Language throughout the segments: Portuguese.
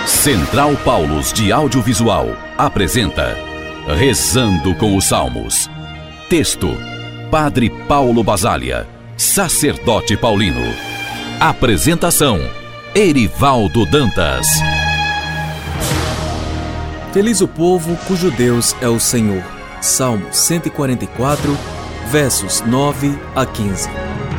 Central Paulus de Audiovisual apresenta Rezando com os Salmos. Texto: Padre Paulo Basália, sacerdote paulino. Apresentação: Erivaldo Dantas. Feliz o povo cujo Deus é o Senhor. Salmo 144, versos 9 a 15.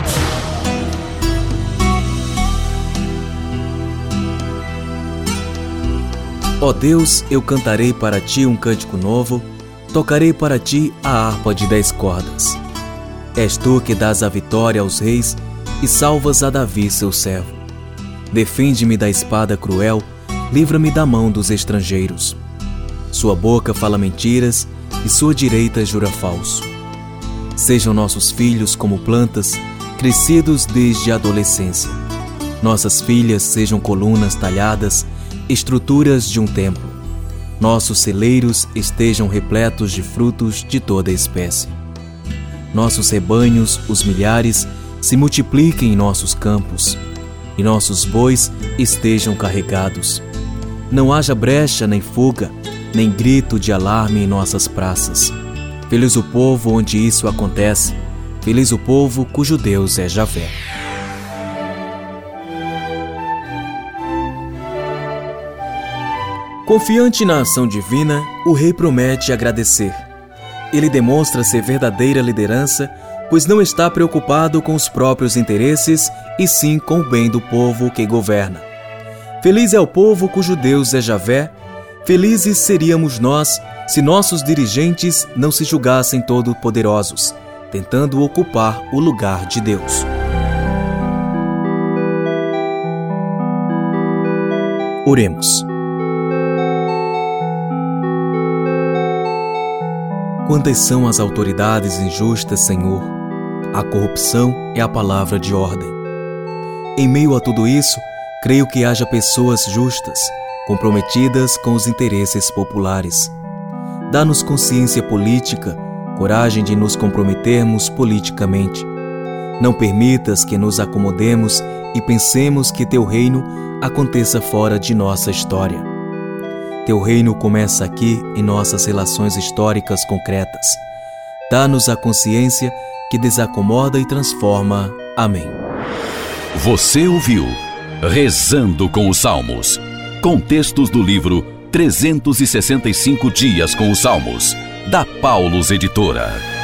Ó Deus, eu cantarei para ti um cântico novo, tocarei para ti a harpa de 10 cordas. És tu que dás a vitória aos reis e salvas a Davi, seu servo. Defende-me da espada cruel, livra-me da mão dos estrangeiros. Sua boca fala mentiras e sua direita jura falso. Sejam nossos filhos como plantas, crescidos desde a adolescência. Nossas filhas sejam colunas talhadas, estruturas de um templo. Nossos celeiros estejam repletos de frutos de toda espécie. Nossos rebanhos, os milhares, se multipliquem em nossos campos, e nossos bois estejam carregados. Não haja brecha nem fuga, nem grito de alarme em nossas praças. Feliz o povo onde isso acontece, feliz o povo cujo Deus é Javé. Confiante na ação divina, o rei promete agradecer. Ele demonstra ser verdadeira liderança, pois não está preocupado com os próprios interesses, e sim com o bem do povo que governa. Feliz é o povo cujo Deus é Javé. Felizes seríamos nós se nossos dirigentes não se julgassem todo-poderosos, tentando ocupar o lugar de Deus. Oremos. Quantas são as autoridades injustas, Senhor? A corrupção é a palavra de ordem. Em meio a tudo isso, creio que haja pessoas justas, comprometidas com os interesses populares. Dá-nos consciência política, coragem de nos comprometermos politicamente. Não permitas que nos acomodemos e pensemos que Teu reino aconteça fora de nossa história. Teu reino começa aqui em nossas relações históricas concretas. Dá-nos a consciência que desacomoda e transforma. Amém. Você ouviu Rezando com os Salmos, com textos do livro 365 Dias com os Salmos, da Paulus Editora.